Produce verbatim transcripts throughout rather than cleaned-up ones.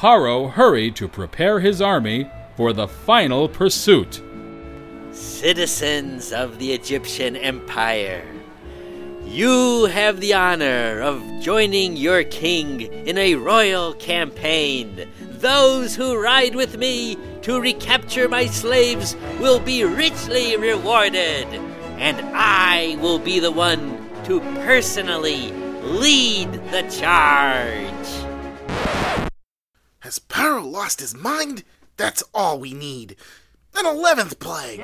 Paro hurried to prepare his army for the final pursuit. Citizens of the Egyptian Empire, you have the honor of joining your king in a royal campaign. Those who ride with me to recapture my slaves will be richly rewarded, and I will be the one to personally lead the charge. Has Paro lost his mind? That's all we need. An eleventh plague.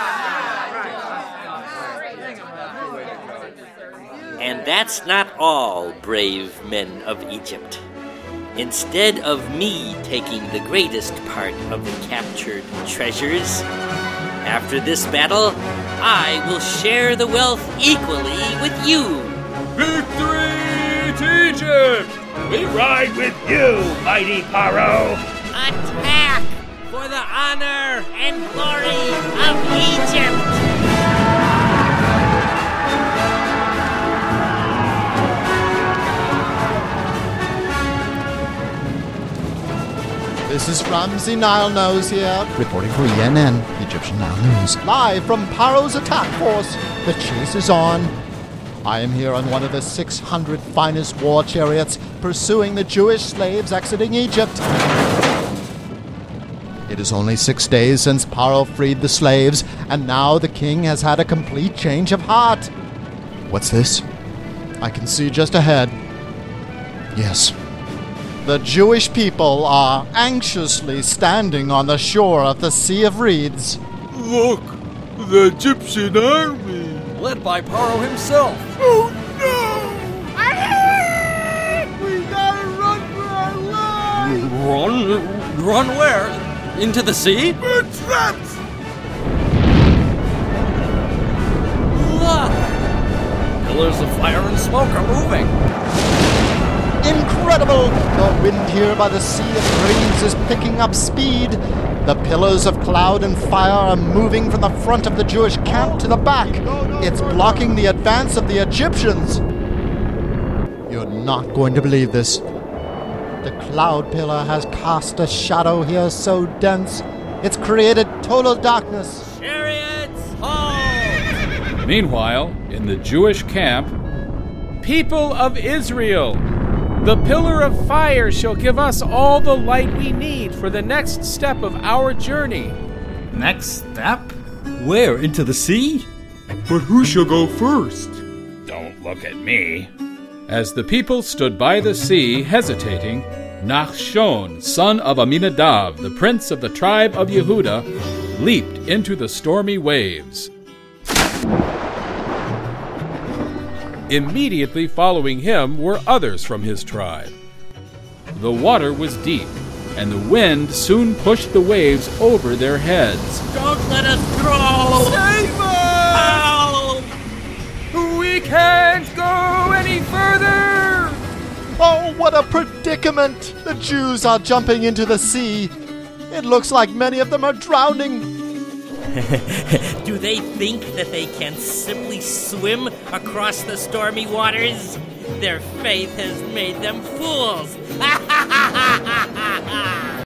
And that's not all, brave men of Egypt. Instead of me taking the greatest part of the captured treasures, after this battle, I will share the wealth equally with you. Victory to Egypt! We ride with you, mighty Paro! Attack for the honor and glory of Egypt! This is Ramsey Nile Nose here, reporting for E N N, Egyptian Nile News, live from Paro's attack force. The chase is on. I am here on one of the six hundred finest war chariots pursuing the Jewish slaves exiting Egypt. It is only six days since Paro freed the slaves, and now the king has had a complete change of heart. What's this? I can see just ahead. Yes. The Jewish people are anxiously standing on the shore of the Sea of Reeds. Look, the Egyptian army. Led by Paro himself. Oh no! We gotta run for our lives! Run? Run where? Into the sea? We're trapped! Look! Pillars of fire and smoke are moving. Incredible! The wind here by the Sea of Reeds is picking up speed. The pillars of cloud and fire are moving from the front of the Jewish camp to the back. It's blocking the advance of the Egyptians. You're not going to believe this. The cloud pillar has cast a shadow here so dense, it's created total darkness. Chariots, halt! Meanwhile, in the Jewish camp, people of Israel, the pillar of fire shall give us all the light we need for the next step of our journey. Next step? Where? Into the sea? But who shall go first? Don't look at me. As the people stood by the sea, hesitating, Nachshon, son of Aminadab, the prince of the tribe of Yehuda, leaped into the stormy waves. Immediately following him were others from his tribe. The water was deep, and the wind soon pushed the waves over their heads. Don't let us drown! Save us! Help! We can't go any further! Oh, what a predicament! The Jews are jumping into the sea. It looks like many of them are drowning. Do they think that they can simply swim across the stormy waters? Their faith has made them fools.